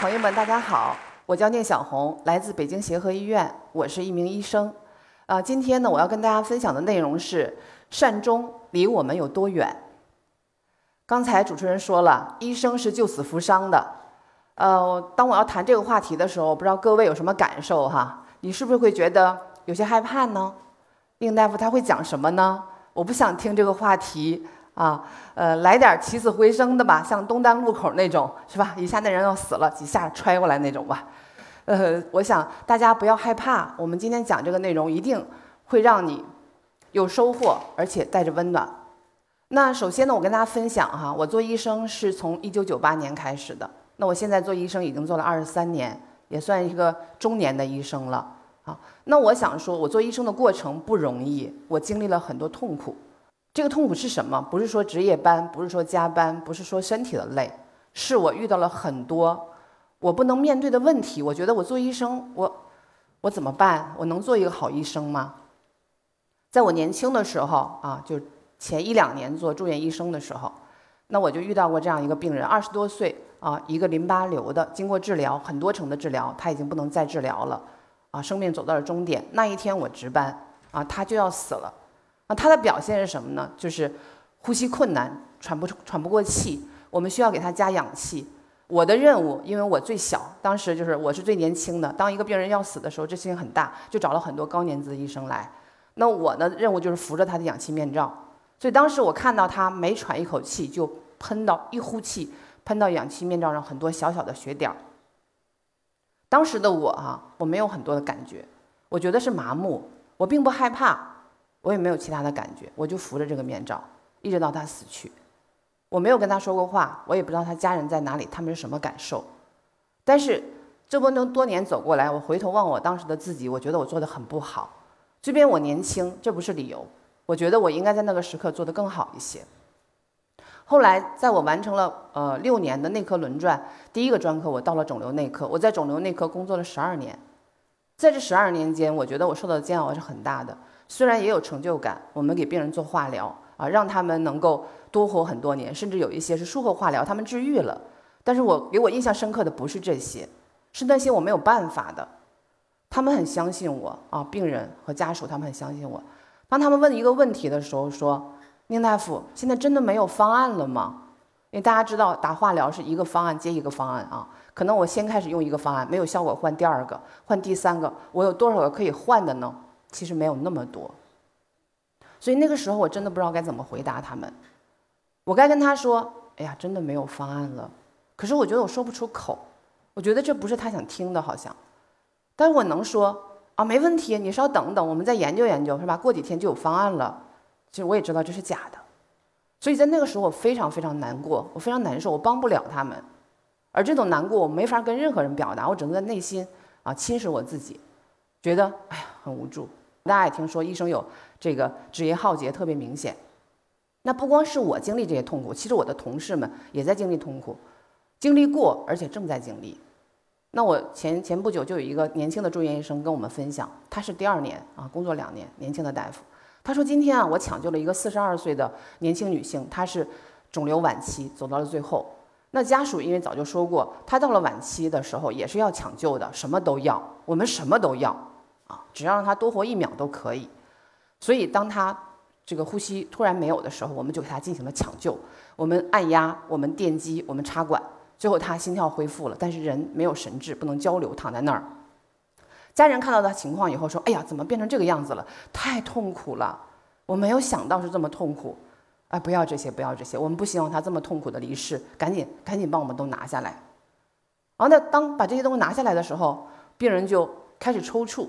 朋友们，大家好，我叫聂小红，来自北京协和医院，我是一名医生。今天呢，我要跟大家分享的内容是善终离我们有多远。刚才主持人说了，医生是救死扶伤的。当我要谈这个话题的时候，我不知道各位有什么感受哈？你是不是会觉得有些害怕呢？宁大夫他会讲什么呢？我不想听这个话题。来点起死回生的吧，像东单路口那种，是吧？一下那人要死了，几下揣过来那种吧。我想大家不要害怕，我们今天讲这个内容一定会让你有收获，而且带着温暖。那首先呢，我跟大家分享哈，我做医生是从1998年开始的，那我现在做医生已经做了23年，也算一个中年的医生了。那我想说，我做医生的过程不容易，我经历了很多痛苦。这个痛苦是什么？不是说值夜班，不是说加班，不是说身体的累，是我遇到了很多我不能面对的问题。我觉得我做医生，我怎么办？我能做一个好医生吗？在我年轻的时候就前1-2年做住院医生的时候，那我就遇到过这样一个病人，20多岁一个淋巴瘤的，经过治疗很多程的治疗，他已经不能再治疗了生命走到了终点。那一天我值班他就要死了。他的表现是什么呢？就是呼吸困难，喘不过气，我们需要给他加氧气。我的任务，因为我最小，当时就是我是最年轻的，当一个病人要死的时候，这事情很大，就找了很多高年资的医生来。那我的任务就是扶着他的氧气面罩。所以当时我看到他每喘一口气就一呼气喷到氧气面罩上很多小小的血点。当时的我没有很多的感觉，我觉得是麻木，我并不害怕，我也没有其他的感觉，我就扶着这个面罩，一直到他死去。我没有跟他说过话，我也不知道他家人在哪里，他们是什么感受。但是这么多年走过来，我回头望我当时的自己，我觉得我做得很不好。即便我年轻，这不是理由，我觉得我应该在那个时刻做得更好一些。后来在我完成了6年的内科轮转，第一个专科我到了肿瘤内科，我在肿瘤内科工作了12年。在这12年间，我觉得我受到的煎熬是很大的。虽然也有成就感，我们给病人做化疗让他们能够多活很多年，甚至有一些是术后化疗，他们治愈了。但是给我印象深刻的不是这些，是那些我没有办法的。他们很相信我病人和家属他们很相信我。当他们问一个问题的时候说，宁大夫，现在真的没有方案了吗？因为大家知道打化疗是一个方案接一个方案可能我先开始用一个方案没有效果，换第2个，换第3个，我有多少个可以换的呢？其实没有那么多。所以那个时候我真的不知道该怎么回答他们。我该跟他说，哎呀，真的没有方案了。可是我觉得我说不出口，我觉得这不是他想听的好像。但是我能说没问题，你稍等等，我们再研究研究，是吧？过几天就有方案了。其实我也知道这是假的。所以在那个时候我非常非常难过，我非常难受，我帮不了他们。而这种难过我没法跟任何人表达，我只能在内心侵蚀我自己，觉得哎呀很无助。大家也听说医生有这个职业浩劫特别明显。那不光是我经历这些痛苦，其实我的同事们也在经历痛苦，经历过而且正在经历。那我前不久就有一个年轻的住院医生跟我们分享，他是第2年工作2年，年轻的大夫。他说今天我抢救了一个42岁的年轻女性，她是肿瘤晚期，走到了最后。那家属因为早就说过，她到了晚期的时候也是要抢救的，什么都要，我们什么都要只要让他多活1秒都可以。所以当他这个呼吸突然没有的时候，我们就给他进行了抢救，我们按压，我们电击，我们插管，最后他心跳恢复了，但是人没有神志，不能交流，躺在那儿。家人看到他情况以后说，哎呀，怎么变成这个样子了，太痛苦了，我没有想到是这么痛苦。不要这些，不要这些，我们不希望他这么痛苦的离世，赶紧帮我们都拿下来。然后那当把这些东西拿下来的时候，病人就开始抽搐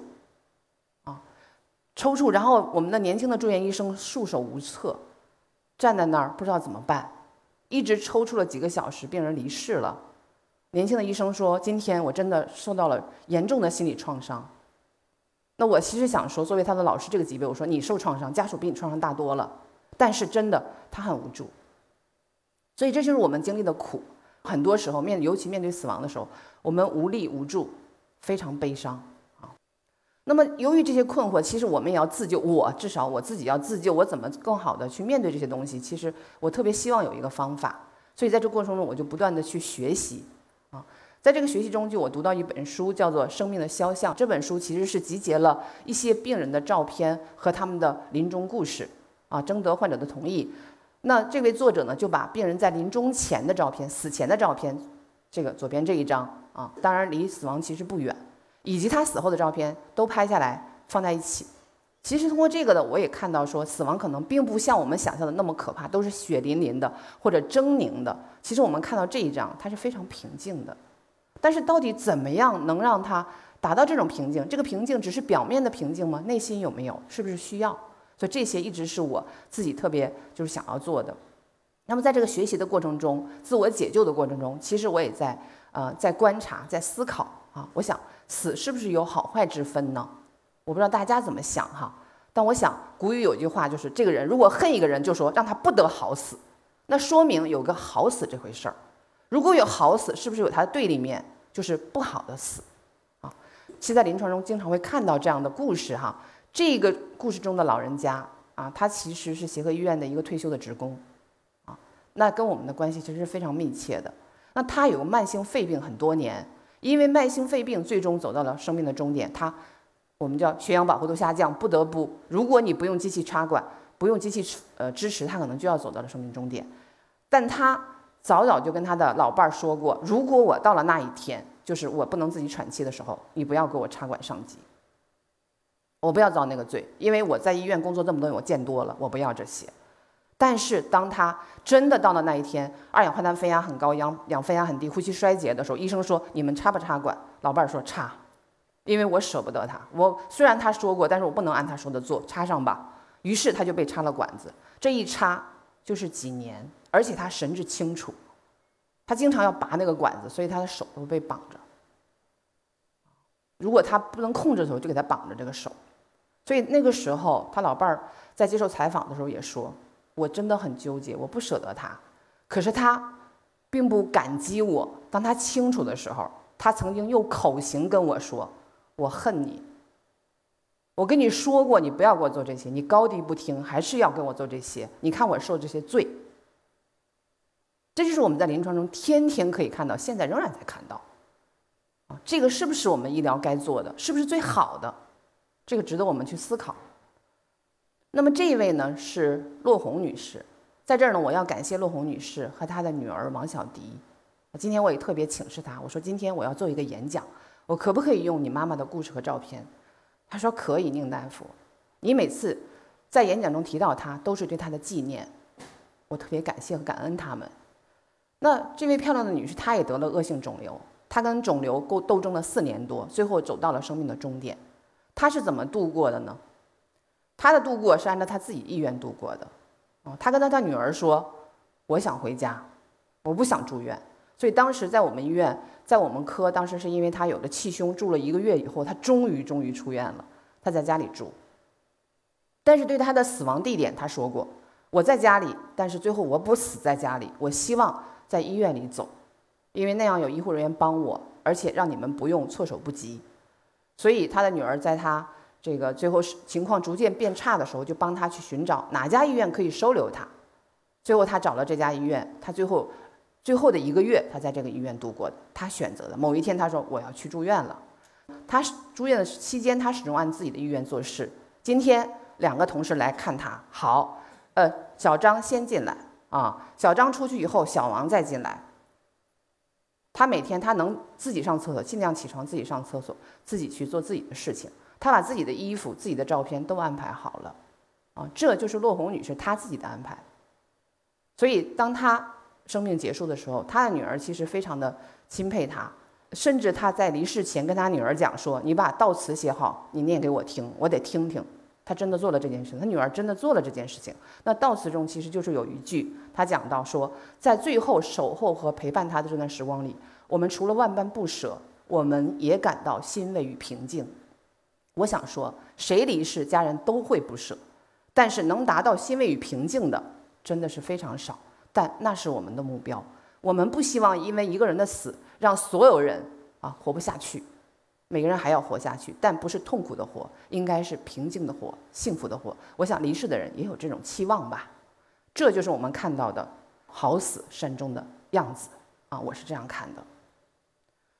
抽搐，然后我们的年轻的住院医生束手无策，站在那儿不知道怎么办，一直抽搐了几个小时，病人离世了。年轻的医生说，今天我真的受到了严重的心理创伤。那我其实想说，作为他的老师这个级别，我说你受创伤，家属比你创伤大多了，但是真的他很无助。所以这就是我们经历的苦，很多时候尤其面对死亡的时候，我们无力无助，非常悲伤那么由于这些困惑，其实我们也要自救，至少我自己要自救，我怎么更好的去面对这些东西，其实我特别希望有一个方法。所以在这过程中我就不断的去学习在这个学习中，我读到一本书，叫做《生命的肖像》。这本书其实是集结了一些病人的照片和他们的临终故事，征得患者的同意。那这位作者呢，就把病人在临终前的照片、死前的照片，这个左边这一张当然离死亡其实不远，以及他死后的照片都拍下来放在一起。其实通过这个呢，我也看到说，死亡可能并不像我们想象的那么可怕，都是血淋淋的或者狰狞的。其实我们看到这一张，它是非常平静的。但是到底怎么样能让它达到这种平静？这个平静只是表面的平静吗？内心有没有？是不是需要？所以这些一直是我自己特别就是想要做的。那么在这个学习的过程中，自我解救的过程中，其实我也在观察，在思考我想死是不是有好坏之分呢？我不知道大家怎么想但我想古语有句话，就是这个人如果恨一个人，就说让他不得好死，那说明有个好死这回事儿。如果有好死，是不是有它的对立面，就是不好的死其实在临床中经常会看到这样的故事这个故事中的老人家他其实是协和医院的一个退休的职工那跟我们的关系其实是非常密切的。那他有个慢性肺病很多年，因为慢性肺病最终走到了生命的终点，我们叫血氧饱和度下降，不得不，如果你不用机器插管，不用机器支持，他可能就要走到了生命终点。但他早早就跟他的老伴说过，如果我到了那一天，就是我不能自己喘气的时候，你不要给我插管上机，我不要遭那个罪，因为我在医院工作这么多年，我见多了，我不要这些。但是当他真的到了那一天，二氧化碳分压很高，氧分压很低，呼吸衰竭的时候，医生说你们插不插管？老伴说插，因为我舍不得他，我虽然他说过，但是我不能按他说的做，插上吧。于是他就被插了管子，这一插就是几年，而且他神志清楚，他经常要拔那个管子，所以他的手都被绑着。如果他不能控制的时候，就给他绑着这个手。所以那个时候，他老伴儿在接受采访的时候也说：“我真的很纠结，我不舍得他，可是他并不感激我。当他清楚的时候，他曾经用口型跟我说：‘我恨你。’我跟你说过，你不要给我做这些，你高低不听，还是要给我做这些。你看我受这些罪。”这就是我们在临床中天天可以看到，现在仍然在看到。这个是不是我们医疗该做的？是不是最好的？这个值得我们去思考。那么这一位呢是骆红女士，在这儿呢，我要感谢骆红女士和她的女儿王小迪。今天我也特别请示她，我说今天我要做一个演讲，我可不可以用你妈妈的故事和照片？她说可以，宁大夫，你每次在演讲中提到她，都是对她的纪念，我特别感谢和感恩他们。那这位漂亮的女士，她也得了恶性肿瘤，她跟肿瘤斗争了4年多，最后走到了生命的终点。她是怎么度过的呢？她的度过是按照她自己意愿度过的。她跟她女儿说：“我想回家，我不想住院。”所以当时在我们医院，在我们科，当时是因为她有了气胸，住了1个月以后，她终于出院了。她在家里住，但是对她的死亡地点，她说过：“我在家里，但是最后我不死在家里，我希望在医院里走，因为那样有医护人员帮我，而且让你们不用措手不及。”所以他的女儿在他这个最后情况逐渐变差的时候，就帮他去寻找哪家医院可以收留他。最后他找了这家医院，他最后的1个月，他在这个医院度过的。他选择的某一天，他说我要去住院了。他住院的期间，他始终按自己的意愿做事。今天2个同事来看他，好，小张先进来小张出去以后，小王再进来。他每天他能自己上厕所，尽量起床自己上厕所，自己去做自己的事情。他把自己的衣服、自己的照片都安排好了这就是骆红女士她自己的安排。所以当她生命结束的时候，她的女儿其实非常的钦佩她，甚至她在离世前跟她女儿讲说：“你把悼词写好，你念给我听，我得听听。”她真的做了这件事，她女儿真的做了这件事情。那悼词中其实就是有一句，她讲到说，在最后守候和陪伴她的这段时光里，我们除了万般不舍，我们也感到欣慰与平静。我想说，谁离世，家人都会不舍，但是能达到欣慰与平静的，真的是非常少。但那是我们的目标，我们不希望因为一个人的死，让所有人活不下去。每个人还要活下去，但不是痛苦的活，应该是平静的活，幸福的活。我想离世的人也有这种期望吧。这就是我们看到的好死善终的样子我是这样看的。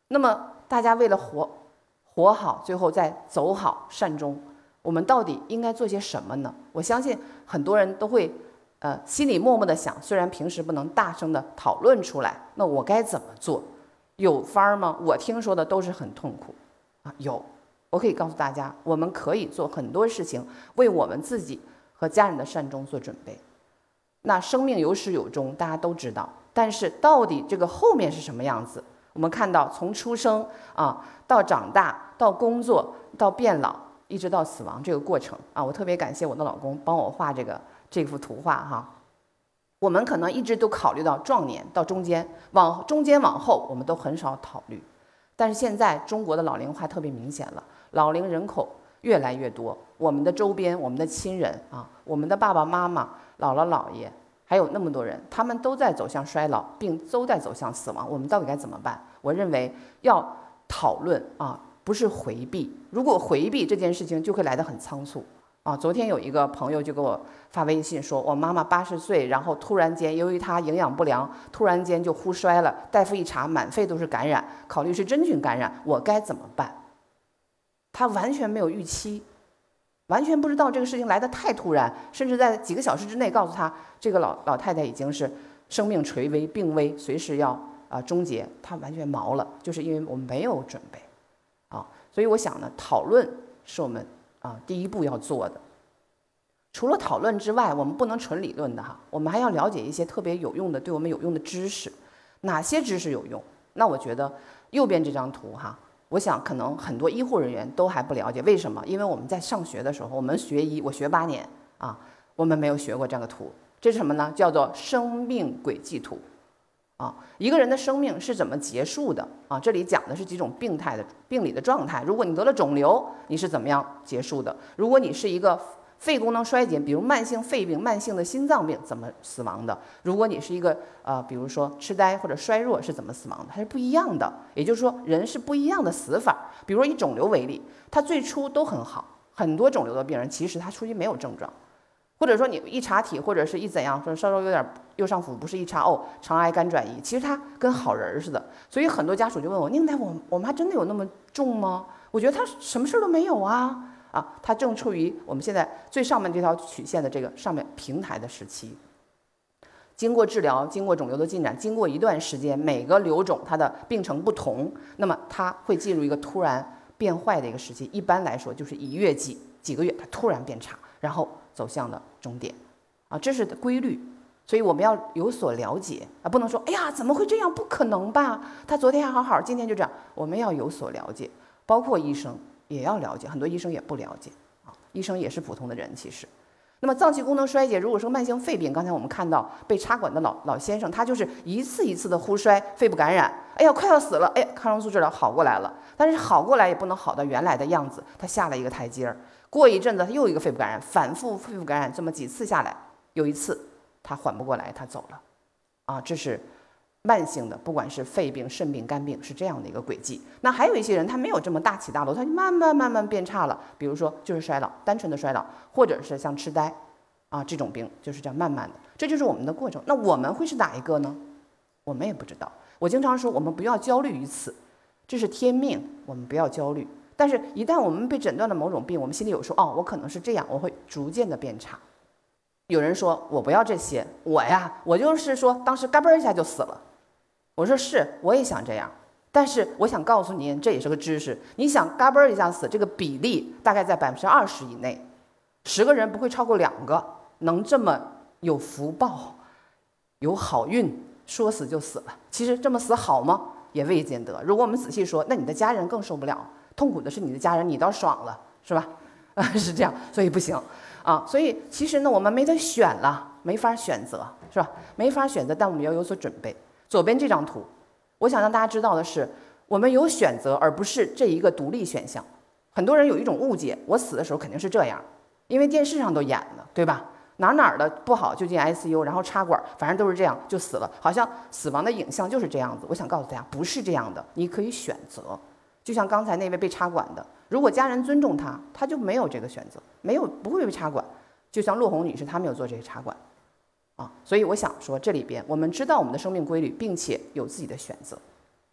那么大家为了活好，最后再走好善终，我们到底应该做些什么呢？我相信很多人都会心里默默的想，虽然平时不能大声的讨论出来，那我该怎么做？有法儿吗？我听说的都是很痛苦有，我可以告诉大家，我们可以做很多事情，为我们自己和家人的善终做准备。那生命有始有终，大家都知道，但是到底这个后面是什么样子？我们看到从出生到长大，到工作，到变老，一直到死亡这个过程我特别感谢我的老公帮我画这幅图画我们可能一直都考虑到壮年，到中间往后我们都很少考虑。但是现在中国的老龄化特别明显了，老龄人口越来越多，我们的周边，我们的亲人我们的爸爸妈妈、姥姥姥爷，还有那么多人，他们都在走向衰老，并都在走向死亡。我们到底该怎么办？我认为要讨论不是回避。如果回避这件事情，就会来得很仓促昨天有一个朋友就给我发微信说，我妈妈80岁，然后突然间由于她营养不良，突然间就忽衰了，大夫一查满肺都是感染，考虑是真菌感染，我该怎么办？他完全没有预期，完全不知道这个事情来得太突然，甚至在几个小时之内告诉他，这个老太太已经是生命垂危，病危，随时要终结，他完全毛了，就是因为我们没有准备所以我想呢，讨论是我们第一步要做的。除了讨论之外，我们不能纯理论的我们还要了解一些特别有用的、对我们有用的知识。哪些知识有用？那我觉得右边这张图我想可能很多医护人员都还不了解。为什么？因为我们在上学的时候，我们学医，我学8年我们没有学过这样的图。这是什么呢？叫做生命轨迹图一个人的生命是怎么结束的这里讲的是几种病理的状态。如果你得了肿瘤，你是怎么样结束的？如果你是一个肺功能衰竭，比如慢性肺病、慢性的心脏病，怎么死亡的？如果你是一个比如说痴呆或者衰弱，是怎么死亡的？它是不一样的。也就是说，人是不一样的死法。比如说以肿瘤为例，它最初都很好，很多肿瘤的病人其实他初期没有症状，或者说你一查体或者是一怎样说稍稍有点右上腹不适，一查肠癌肝转移，其实他跟好人似的。所以很多家属就问我，宁太我妈真的有那么重吗？我觉得她什么事都没有它正处于我们现在最上面这条曲线的这个上面平台的时期。经过治疗，经过肿瘤的进展，经过一段时间，每个瘤种它的病程不同，那么它会进入一个突然变坏的一个时期。一般来说就是一月几个月，它突然变差，然后走向了终点这是规律。所以我们要有所了解不能说哎呀怎么会这样，不可能吧，他昨天还好好，今天就这样。我们要有所了解，包括医生也要了解，很多医生也不了解医生也是普通的人其实。那么脏器功能衰竭，如果说慢性肺病，刚才我们看到被插管的老先生，他就是一次一次的忽衰，肺部感染，哎呀快要死了，抗生素治疗好过来了，但是好过来也不能好到原来的样子，他下了一个台阶儿，过一阵子他又一个肺部感染，反复肺部感染，这么几次下来，有一次他缓不过来，他走了这是慢性的，不管是肺病、肾病、肝病，是这样的一个轨迹。那还有一些人他没有这么大起大落，他就慢慢变差了，比如说就是衰老，单纯的衰老，或者是像痴呆这种病就是这样慢慢的，这就是我们的过程。那我们会是哪一个呢？我们也不知道。我经常说我们不要焦虑于此，这是天命，我们不要焦虑。但是一旦我们被诊断了某种病，我们心里有说我可能是这样，我会逐渐的变差。有人说我不要这些，我就是说当时嘎嘣一下就死了。我说是，我也想这样，但是我想告诉您，这也是个知识，你想嘎嘣一下死，这个比例大概在20%以内，10个人不会超过2个能这么有福报、有好运，说死就死了。其实这么死好吗？也未见得。如果我们仔细说，那你的家人更受不了，痛苦的是你的家人，你倒爽了，是吧？是这样，所以不行所以其实呢，我们没得选了，没法选择，是吧？没法选择，但我们要有所准备。左边这张图，我想让大家知道的是，我们有选择，而不是这一个独立选项。很多人有一种误解，我死的时候肯定是这样，因为电视上都演了，对吧？哪的不好就进 ICU， 然后插管，反正都是这样就死了，好像死亡的影像就是这样子。我想告诉大家，不是这样的，你可以选择。就像刚才那位被插管的，如果家人尊重他，他就没有这个选择，不会被插管。就像骆红女士，她没有做这些插管所以我想说，这里边我们知道我们的生命规律，并且有自己的选择。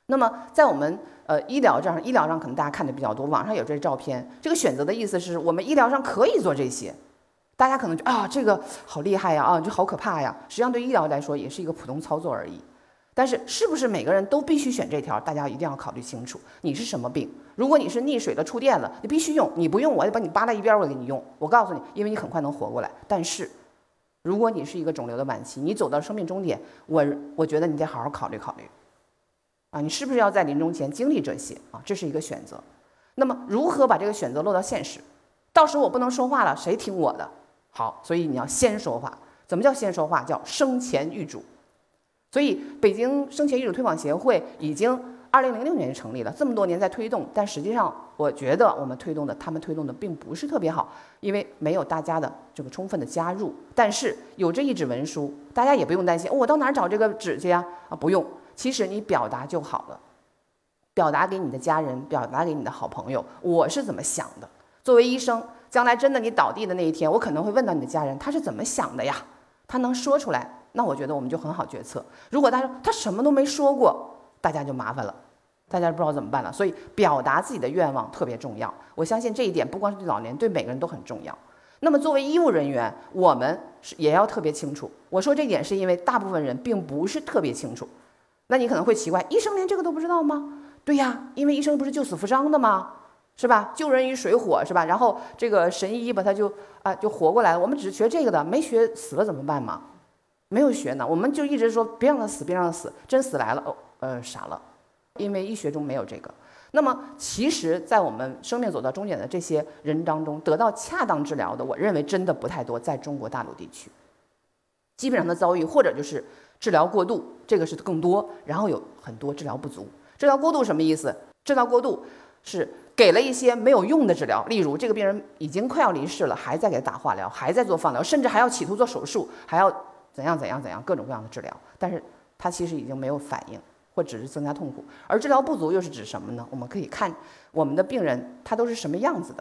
那么在我们医疗上可能大家看的比较多，网上有这些照片。这个选择的意思是我们医疗上可以做这些，大家可能觉得啊这个好厉害呀，啊这好可怕呀，实际上对医疗来说也是一个普通操作而已。但是是不是每个人都必须选这条？大家一定要考虑清楚，你是什么病？如果你是溺水了、触电了，你必须用，你不用我就把你扒到一边，我给你用。我告诉你，因为你很快能活过来。但是，如果你是一个肿瘤的晚期，你走到生命终点，我觉得你得好好考虑考虑，啊，你是不是要在临终前经历这些啊？这是一个选择。那么如何把这个选择落到现实？到时候我不能说话了，谁听我的？好，所以你要先说话。怎么叫先说话？叫生前预嘱。所以，北京生前预嘱推广协会已经2006年成立了，这么多年在推动，但实际上，我觉得他们推动的并不是特别好，因为没有大家的这个充分的加入。但是有这一纸文书，大家也不用担心，我到哪儿找这个纸去呀？啊，不用，其实你表达就好了，表达给你的家人，表达给你的好朋友，我是怎么想的。作为医生，将来真的你倒地的那一天，我可能会问到你的家人，他是怎么想的呀？他能说出来。那我觉得我们就很好决策。如果他说他什么都没说过，大家就麻烦了，大家不知道怎么办了。所以表达自己的愿望特别重要。我相信这一点不光是对老年，对每个人都很重要。那么作为医务人员，我们也要特别清楚。我说这点是因为大部分人并不是特别清楚。那你可能会奇怪，医生连这个都不知道吗？对呀，因为医生不是救死扶伤的吗？是吧？救人于水火，是吧？然后这个神医把他就活过来了。我们只学这个的，没学死了怎么办嘛？没有学呢，我们就一直说别让他死，别让他死，真死来了，傻了，因为医学中没有这个。那么，其实，在我们生命走到终点的这些人当中，得到恰当治疗的，我认为真的不太多，在中国大陆地区，基本上的遭遇或者就是治疗过度，这个是更多，然后有很多治疗不足。治疗过度什么意思？治疗过度是给了一些没有用的治疗，例如这个病人已经快要离世了，还在给他打化疗，还在做放疗，甚至还要企图做手术，还要怎样各种各样的治疗，但是它其实已经没有反应，或只是增加痛苦。而治疗不足又是指什么呢？我们可以看我们的病人他都是什么样子的。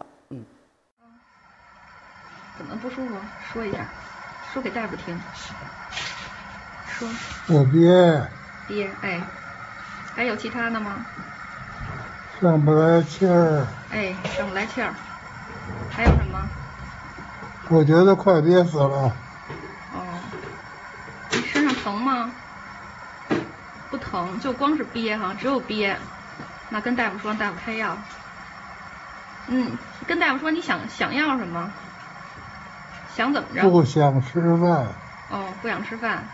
怎么不舒服？说一下，说给大夫听。说。 我憋。 憋，哎，还有其他的吗？ 上不来气儿。 哎，上不来气儿。还有什么？ 我觉得快憋死了。 你身上疼吗？不疼，就光是憋哈，只有憋。那跟大夫说，让大夫开药。跟大夫说你想要什么？想怎么着？ 不想吃饭。 不想吃饭。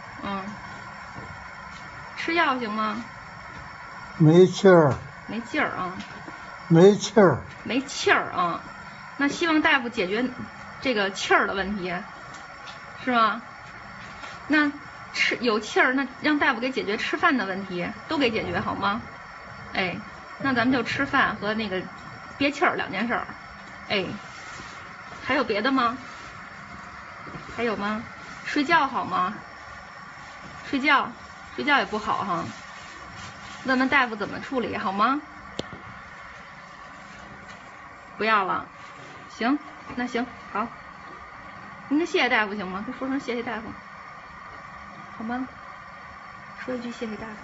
吃药行吗？ 没气儿。 没劲儿啊。 没气儿。 没气儿啊。那希望大夫解决这个气儿的问题，是吗？那有气儿，那让大夫给解决吃饭的问题，都给解决好吗？哎，那咱们就吃饭和那个憋气儿2件事儿。哎，还有别的吗？还有吗？睡觉好吗？睡觉也不好哈。问问大夫怎么处理好吗？不要了。行，那行好。您谢谢大夫行吗？就说声谢谢大夫。好吗？说一句谢谢大夫。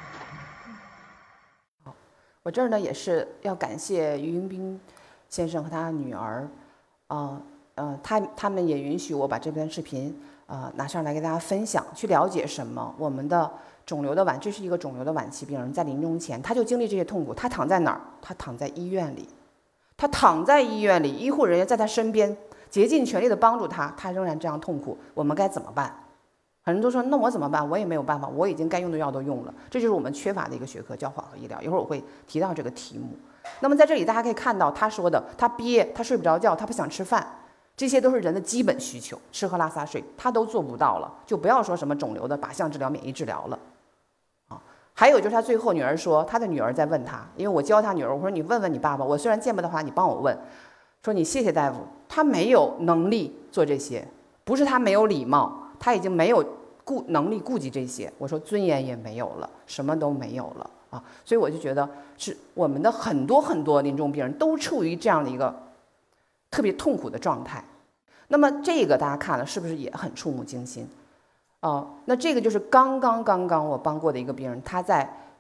我这儿呢也是要感谢于迎宾先生和他女儿，他们也允许我把这段视频拿上来给大家分享，去了解什么我们的肿瘤的这是一个肿瘤的晚期病人，在临终前他就经历这些痛苦，他躺在哪儿？他躺在医院里，医护人员在他身边竭尽全力的帮助他，他仍然这样痛苦，我们该怎么办？很多人都说那我怎么办？我也没有办法，我已经该用的药都用了，这就是我们缺乏的一个学科，叫缓和医疗。一会儿我会提到这个题目。那么在这里大家可以看到他说的，他憋，他睡不着觉，他不想吃饭，这些都是人的基本需求，吃喝拉撒睡他都做不到了，就不要说什么肿瘤的靶向治疗、免疫治疗了。还有就是他最后女儿说，他的女儿在问他，因为我教他女儿，我说你问问你爸爸，我虽然见不到他，你帮我问，说你谢谢大夫，他没有能力做这些，不是他没有礼貌，他已经没有能力顾及这些。我说尊严也没有了，什么都没有了啊！所以我就觉得是我们的很多临终病人都处于这样的一个特别痛苦的状态。那么这个大家看了是不是也很触目惊心？那这个就是刚刚我帮过的一个病人，他在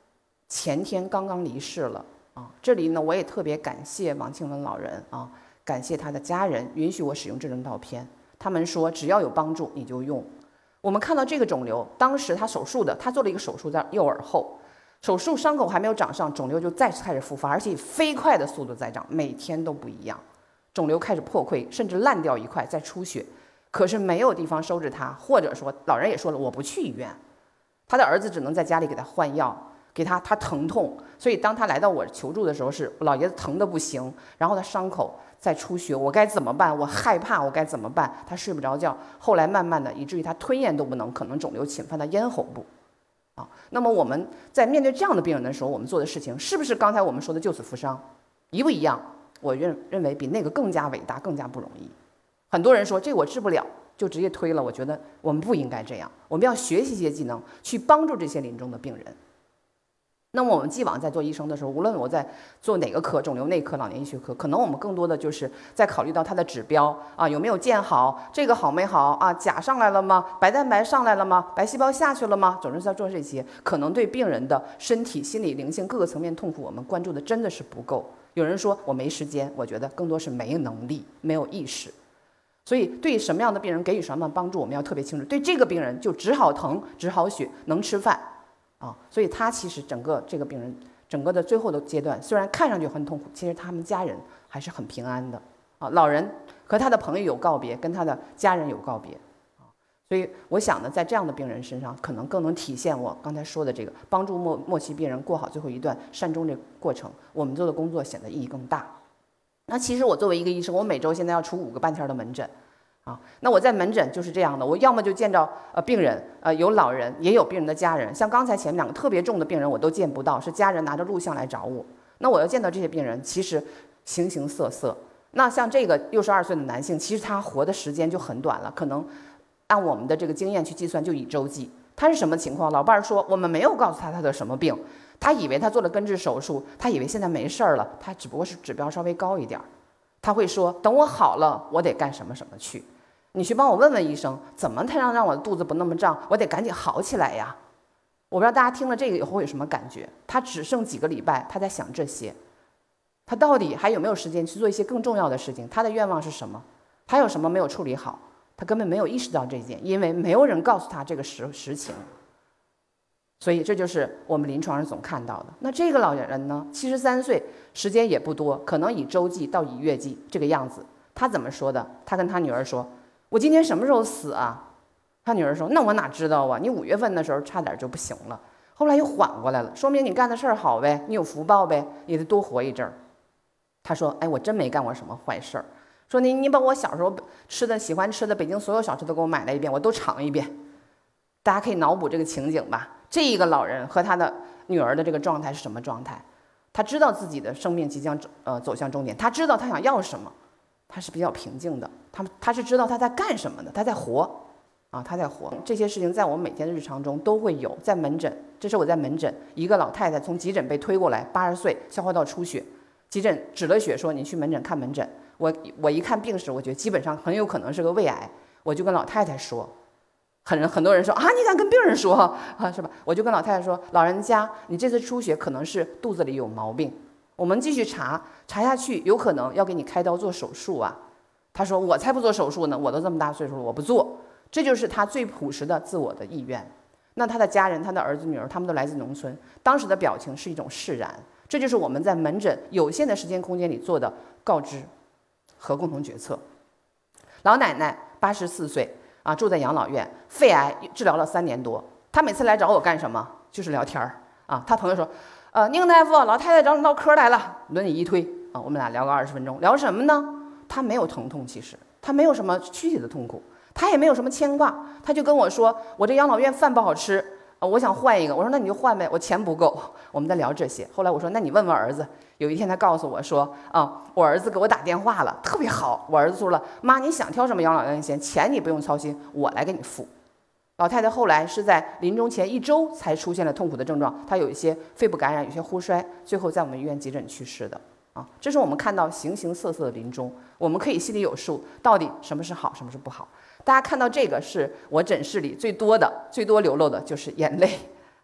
前天刚刚离世了啊。这里呢，我也特别感谢王庆文老人啊，感谢他的家人允许我使用这张照片。他们说只要有帮助你就用。我们看到这个肿瘤，当时他手术的，他做了一个手术在右耳后，手术伤口还没有长上，肿瘤就再次开始复发，而且以飞快的速度在长，每天都不一样。肿瘤开始破溃，甚至烂掉一块，再出血，可是没有地方收治他，或者说老人也说了，我不去医院。他的儿子只能在家里给他换药，给他疼痛，所以当他来到我求助的时候，是老爷子疼得不行，然后他伤口在出血，我该怎么办？我害怕，我该怎么办？他睡不着觉，后来慢慢的，以至于他吞咽都不能，可能肿瘤侵犯到咽喉部。那么我们在面对这样的病人的时候，我们做的事情是不是刚才我们说的救死扶伤，一不一样？我认为比那个更加伟大，更加不容易。很多人说这我治不了，就直接推了。我觉得我们不应该这样，我们要学习一些技能，去帮助这些临终的病人。那么我们既往在做医生的时候，无论我在做哪个科，肿瘤内科、老年医学科，可能我们更多的就是在考虑到它的指标啊，有没有见好，这个好没好啊，钾上来了吗？白蛋白上来了吗？白细胞下去了吗？总是在做这些，可能对病人的身体、心理、灵性各个层面痛苦，我们关注的真的是不够。有人说我没时间，我觉得更多是没能力、没有意识。所以对什么样的病人给予什么样的帮助，我们要特别清楚。对这个病人就止好疼、止好血、能吃饭啊，所以他其实整个这个病人整个的最后的阶段，虽然看上去很痛苦，其实他们家人还是很平安的啊。老人和他的朋友有告别，跟他的家人有告别啊。所以我想呢，在这样的病人身上，可能更能体现我刚才说的这个帮助末期病人过好最后一段善终这个过程，我们做的工作显得意义更大。那其实我作为一个医生，我每周现在要出5个半天的门诊啊。那我在门诊就是这样的，我要么就见着病人，有老人，也有病人的家人。像刚才前面2个特别重的病人，我都见不到，是家人拿着录像来找我。那我要见到这些病人，其实形形色色。那像这个62岁的男性，其实他活的时间就很短了，可能按我们的这个经验去计算，就以周计。他是什么情况？老伴儿说我们没有告诉他他的什么病，他以为他做了根治手术，他以为现在没事儿了，他只不过是指标稍微高一点。他会说等我好了，我得干什么什么去。你去帮我问问医生，怎么才能让我的肚子不那么胀？我得赶紧好起来呀！我不知道大家听了这个以后有什么感觉？他只剩几个礼拜，他在想这些，他到底还有没有时间去做一些更重要的事情？他的愿望是什么？他有什么没有处理好？他根本没有意识到这件，因为没有人告诉他这个实情。所以这就是我们临床上总看到的。那这个老人呢，73岁，时间也不多，可能以周计到以月计这个样子。他怎么说的？他跟他女儿说：“我今天什么时候死啊？”他女儿说：“那我哪知道啊？你5月份的时候差点就不行了，后来又缓过来了，说明你干的事儿好呗，你有福报呗，你得多活一阵儿。”他说：“哎，我真没干过什么坏事儿。说你把我小时候喜欢吃的北京所有小吃都给我买了一遍，我都尝一遍。”大家可以脑补这个情景吧。这一个老人和他的女儿的这个状态是什么状态？他知道自己的生命即将走向终点，他知道他想要什么，他是比较平静的，他是知道他在干什么的，他在活啊，他在活。这些事情在我们每天的日常中都会有。在门诊，这是我在门诊，一个老太太从急诊被推过来，80岁，消化道出血，急诊止了血，说你去门诊看门诊。我一看病史，我觉得基本上很有可能是个胃癌，我就跟老太太说。很多人说啊，你敢跟病人说啊，是吧？我就跟老太太说，老人家，你这次出血可能是肚子里有毛病，我们继续查下去，有可能要给你开刀做手术啊。他说我才不做手术呢，我都这么大岁数了，我不做。这就是他最朴实的自我的意愿。那他的家人，他的儿子女儿，他们都来自农村，当时的表情是一种释然。这就是我们在门诊有限的时间空间里做的告知和共同决策。老奶奶84岁。住在养老院，肺癌治疗了3年多。他每次来找我干什么？就是聊天啊。他朋友说，宁大夫，老太太找你唠嗑来了，轮椅一推啊，我们俩聊个20分钟，聊什么呢？他没有疼痛，其实他没有什么躯体的痛苦，他也没有什么牵挂，他就跟我说，我这养老院饭不好吃我想换一个。我说那你就换呗，我钱不够。我们在聊这些。后来我说那你问问儿子。有一天他告诉我说我儿子给我打电话了，特别好。我儿子说了，妈，你想挑什么养老院钱你不用操心，我来给你付。老太太后来是在临终前1周才出现了痛苦的症状，她有一些肺部感染，有些呼衰，最后在我们医院急诊去世的这是我们看到形形色色的临终，我们可以心里有数，到底什么是好，什么是不好。大家看到这个是我诊室里最多流露的就是眼泪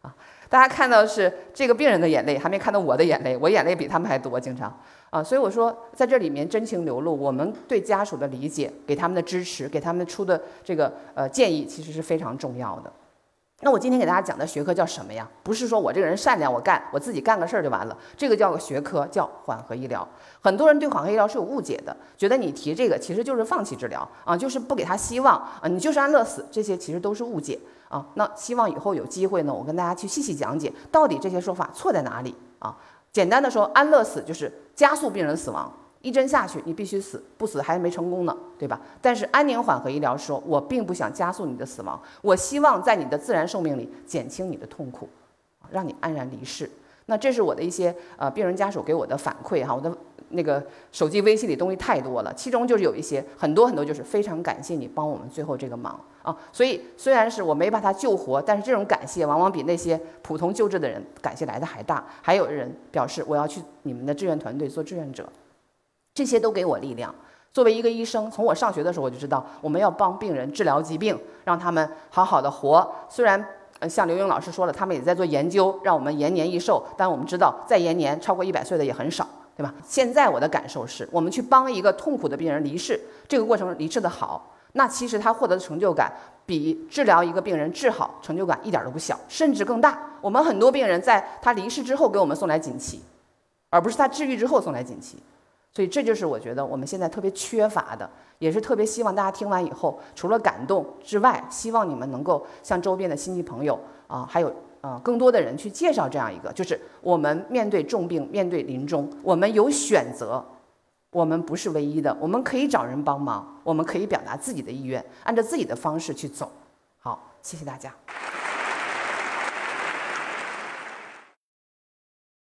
啊。大家看到是这个病人的眼泪，还没看到我的眼泪，我眼泪比他们还多，经常啊。所以我说，在这里面真情流露，我们对家属的理解，给他们的支持，给他们出的这个建议，其实是非常重要的。那我今天给大家讲的学科叫什么呀？不是说我这个人善良，我自己干个事儿就完了，这个叫个学科，叫缓和医疗。很多人对缓和医疗是有误解的，觉得你提这个其实就是放弃治疗啊，就是不给他希望啊，你就是安乐死，这些其实都是误解啊。那希望以后有机会呢，我跟大家去细细讲解，到底这些说法错在哪里啊？简单的说，安乐死就是加速病人死亡。一针下去，你必须死，不死还没成功呢，对吧？但是安宁缓和医疗说，我并不想加速你的死亡，我希望在你的自然寿命里减轻你的痛苦，让你安然离世。那这是我的一些病人家属给我的反馈哈，我的那个手机微信里东西太多了，其中就是有一些很多就是非常感谢你帮我们最后这个忙啊。所以虽然是我没把他救活，但是这种感谢往往比那些普通救治的人感谢来的还大。还有人表示我要去你们的志愿团队做志愿者。这些都给我力量。作为一个医生，从我上学的时候我就知道，我们要帮病人治疗疾病，让他们好好的活。虽然像刘英老师说了，他们也在做研究，让我们延年益寿，但我们知道再延年超过100岁的也很少，对吧？现在我的感受是，我们去帮一个痛苦的病人离世，这个过程离世的好，那其实他获得的成就感比治疗一个病人治好成就感一点都不小，甚至更大。我们很多病人在他离世之后给我们送来锦旗，而不是他治愈之后送来锦旗。所以这就是我觉得我们现在特别缺乏的，也是特别希望大家听完以后，除了感动之外，希望你们能够向周边的亲戚朋友还有更多的人去介绍这样一个，就是我们面对重病，面对临终，我们有选择，我们不是唯一的，我们可以找人帮忙，我们可以表达自己的意愿，按照自己的方式去走。好，谢谢大家。